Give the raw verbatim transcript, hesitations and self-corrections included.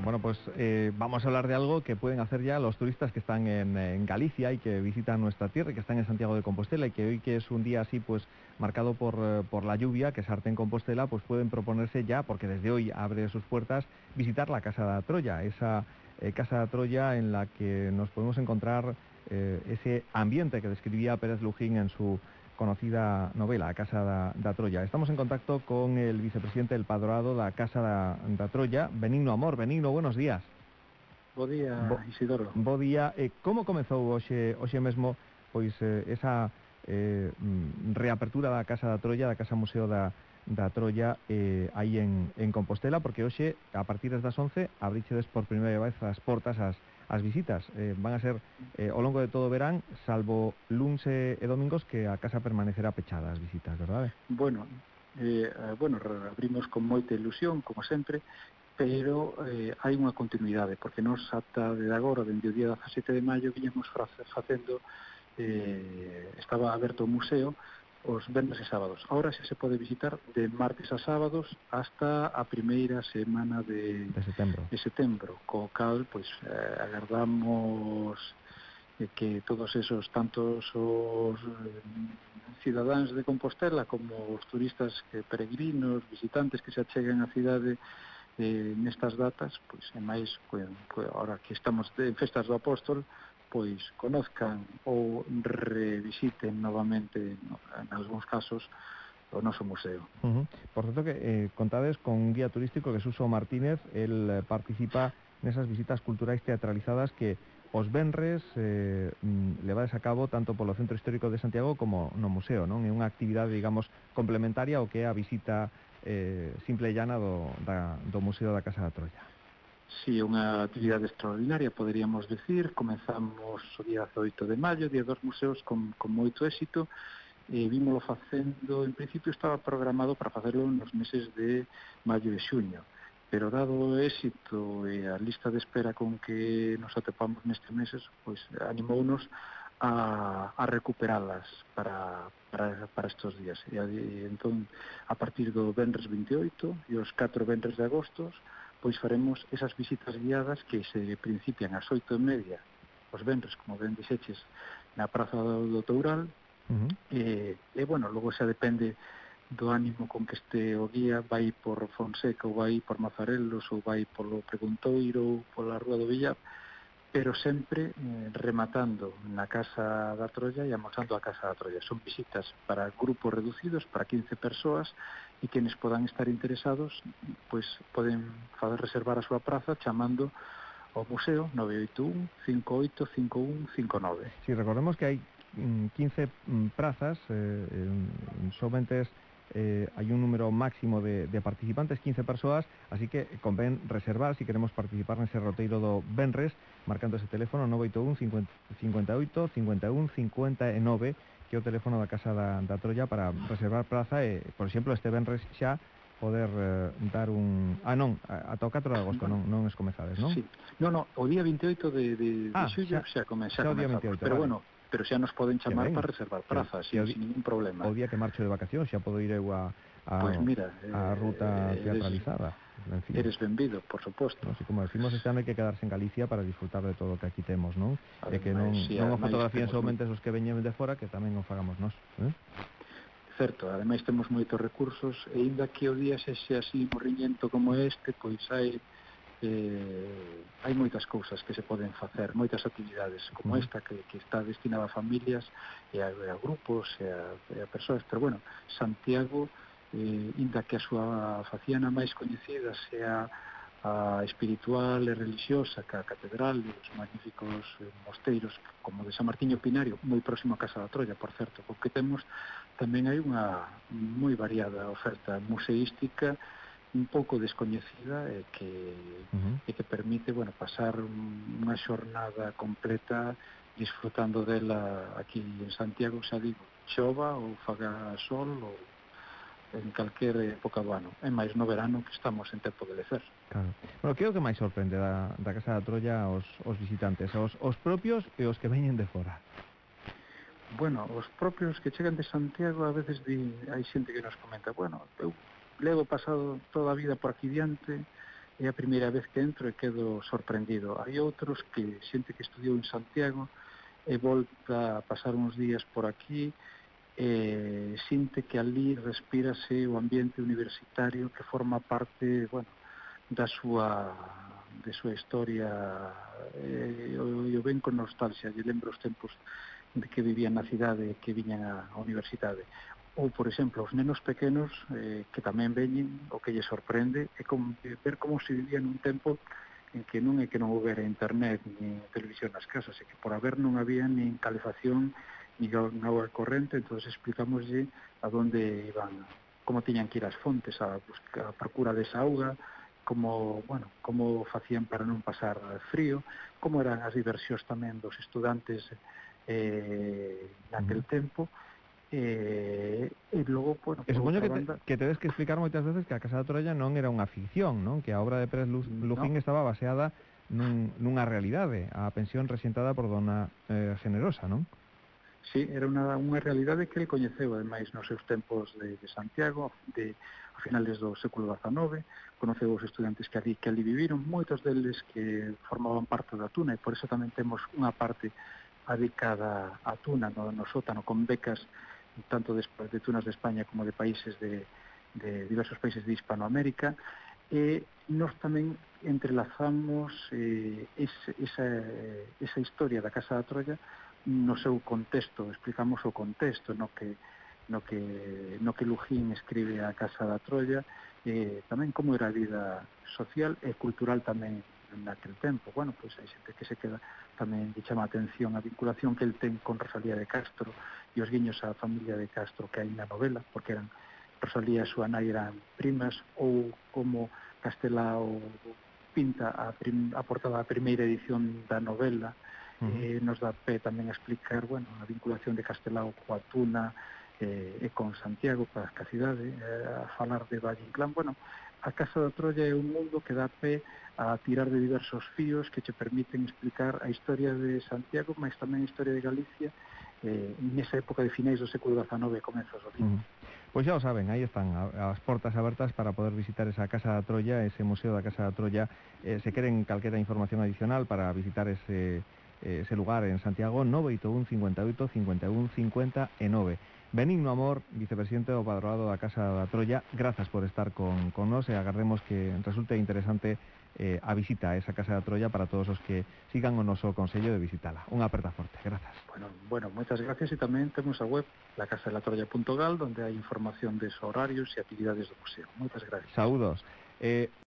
Bueno, pues eh, vamos a hablar de algo que pueden hacer ya los turistas que están en, en Galicia y que visitan nuestra tierra y que están en Santiago de Compostela, y que hoy, que es un día así pues marcado por, eh, por la lluvia, que es arte en Compostela, pues pueden proponerse ya, porque desde hoy abre sus puertas, visitar la Casa de Troya, esa eh, Casa de Troya en la que nos podemos encontrar eh, ese ambiente que describía Pérez Lujín en su conocida novela, A Casa da, da Troya. Estamos en contacto con el vicepresidente del Padroado da Casa da, da Troya, Benigno Amor. Benigno, buenos días. Bo día, Bo, Isidoro. bo día. Eh, como comezou hoxe, hoxe mesmo pois eh, esa eh, reapertura da Casa da Troya, da Casa Museo da, da Troya, eh, aí en, en Compostela? Porque hoxe, a partir das once, abrichedes por primeira vez as portas as, as visitas. Eh, van a ser eh, ao longo de todo o verán, salvo luns e, e domingos, que a casa permanecerá pechada as visitas, verdade? Bueno, eh, bueno, abrimos con moita ilusión, como sempre, pero eh, hai unha continuidade, porque nos ata de agora, dende o día dezasete de maio, viñamos facendo, eh, estaba aberto o museo os venres e sábados. Ahora xa se pode visitar de martes a sábados hasta a primeira semana de, de setembro. de setembro, co cal, pois, eh, agardamos eh, que todos esos, tantos os eh, cidadáns de Compostela como os turistas, eh, peregrinos, visitantes que se achegan á cidade eh, nestas datas, pois, e máis, pois, pois, ahora que estamos en festas do Apóstol, pois conozcan ou revisiten novamente, no, en algúns casos, o noso museo. Uh-huh. Por certo que eh, contades con un guía turístico, que é Suso Martínez. El eh, participa nesas visitas culturais teatralizadas que os venres eh, levades a cabo tanto polo Centro Histórico de Santiago como no museo, non? É unha actividade, digamos, complementaria ao que é a visita eh, simple e llana do, da, do Museo da Casa da Troya. Si, sí, unha actividade extraordinaria, poderíamos decir. Comenzamos o día dezoito de maio, día dos museos, con, con moito éxito. E vímolo facendo, en principio estaba programado para facerlo nos meses de maio e xuño, pero dado o éxito e a lista de espera con que nos atopamos nestes meses, pois animounos a, a recuperalas para, para, para estes días. E, e entón, a partir do venres vinte e oito e os catro venres de agosto, pois faremos esas visitas guiadas que se principian ás oito e media os venres, como ben dixeches, na Praza do Toural. Uh-huh. e, e, bueno, logo xa depende do ánimo con que este o guía, vai por Fonseca ou vai por Mazarelos ou vai polo Preguntoiro ou pola Rúa do Villar, pero sempre eh, rematando na Casa da Troya e amosando a Casa da Troya. Son visitas para grupos reducidos, para quince persoas, e quenes podan estar interesados, pois poden fazer reservar a súa praza chamando ao museo nove oito un, cinco oito cinco un cinco nove. Si, recordemos que hai quince prazas, eh, somente eh, hai un número máximo de, de participantes, quince persoas, así que convén reservar se si queremos participar nese roteiro do venres, marcando ese teléfono nove oito un, cinco oito, cinco un, cinco nove, que é o teléfono da Casa da, da Troya para reservar praza e, por exemplo, este venres xa poder eh, dar un... Ah, non, ata o catro de agosto, bueno, non, non es comezades, non? Sí. Non, non, o día vinte e oito de, de, ah, de xullo xa, xa, come, xa, xa comezamos, pero vale. Bueno, pero xa nos poden chamar para reservar praza, sin, sin ningún problema. O día que marcho de vacacións xa podo ir eu a, a, pues mira, eh, a ruta teatralizada. En fin. Eres benvido, por suposto. No, así como decimos, este ano hai que quedarse en Galicia para disfrutar de todo o que aquí temos, non? Ademais, e que non, sí, non o fotografían muy... somente os que veñen de fora, que tamén o fagamos nós. Eh? Certo, ademais temos moitos recursos, e ainda que o día sexe así morriñento como este, pois hai eh, hai moitas cousas que se poden facer, moitas actividades como esta que, que está destinada a familias e a, a grupos e a, e a persoas, pero bueno, Santiago, eh, ainda que a súa faciana máis coñecida sea a espiritual e religiosa, que a catedral e os magníficos eh, mosteiros como de San Martiño Pinario, moi próximo a Casa da Troya, por certo, porque temos tamén hai unha moi variada oferta museística un pouco descoñecida e que, uh-huh. e que permite, bueno, pasar unha xornada completa disfrutando dela aquí en Santiago, xa digo, chova ou faga sol ou en calquer época do ano, e máis no verano que estamos en tempo de lecer. Claro. Bueno, que é o que máis sorprende da, da Casa da Troya aos, os visitantes, os, os propios e os que veñen de fora? Bueno, os propios que chegan de Santiago a veces di, hai xente que nos comenta, bueno, eu levo pasado toda a vida por aquí diante, é a primeira vez que entro e quedo sorprendido. Hai outros que xente que estudiou en Santiago e volta a pasar uns días por aquí e xente que ali respírase o ambiente universitario que forma parte, bueno, da súa de súa historia e o, o ven con nostalgia, lle lembro os tempos de que vivían na cidade e que viñan á universidade. Ou, por exemplo, os nenos pequenos eh, que tamén veñen, o que lle sorprende é como, ver como se vivía nun tempo en que non é que non houbera internet ni televisión nas casas, é que por haber non había nin calefacción ni agua corrente, entón explicámoslle a donde iban, como tiñan que ir as fontes a, buscar, a procura desa auga, como, bueno, como facían para non pasar frío, como eran as diversións tamén dos estudantes eh, naquel uh-huh. tempo. E, e logo, bueno, e supoño que, te, banda... que tedes que explicar moitas veces que a Casa da Troia non era unha ficción, non? Que a obra de Pérez Lujín no. estaba baseada nun, nunha realidade, a pensión rexentada por dona eh, Generosa, non? Sí, era unha, unha realidade que ele coñeceu, ademais, nos seus tempos de, de Santiago, de, a finales do século dezanove, conoceu os estudantes que ali, que ali viviron, moitos deles que formaban parte da Tuna, e por eso tamén temos unha parte dedicada á Tuna no, no sótano, con becas tanto de, de tunas de España como de países de, de diversos países de Hispanoamérica, e nós tamén entrelazamos eh, ese, esa, esa historia da Casa da Troia no seu contexto, explicamos o contexto no que no que no que Lujín escribe a Casa da Troia, eh, tamén como era a vida social e cultural tamén naquele tempo. Bueno, pois hai xente que se queda tamén lle chama a atención a vinculación que el ten con Rosalía de Castro e os guiños á familia de Castro que hai na novela, porque eran Rosalía e súa nai eran primas, ou como Castelao pinta a, prim, a portada da primeira edición da novela, uh-huh. eh, nos dá pé tamén a explicar, bueno, a vinculación de Castelao coa Tuna eh, e con Santiago, coa cidade, eh, a falar de Valle Inclán. Bueno, a Casa da Troia é un mundo que dá pé a tirar de diversos fíos que che permiten explicar a historia de Santiago, mas tamén a historia de Galicia eh, nesa época de finais do século dezanove e comezos do vinte. Uh-huh. Pois xa o saben, aí están as portas abertas para poder visitar esa Casa da Troia, ese Museo da Casa da Troia. Eh, se queren calquera información adicional para visitar ese, ese lugar en Santiago, nove oito un, cincuenta e oito, cincuenta e un, cincuenta e nove. Benigno Amor, vicepresidente do Padroado da Casa da Troia, grazas por estar con, con nos e agardemos que resulte interesante eh, a visita a esa Casa da Troia para todos os que sigan o noso consello de visitala. Unha aperta forte, grazas. Bueno, bueno, moitas gracias, e tamén temos a web la casa de la troya punto gal, donde hai información de horarios e actividades do museo. Moitas gracias. Saúdos. Eh,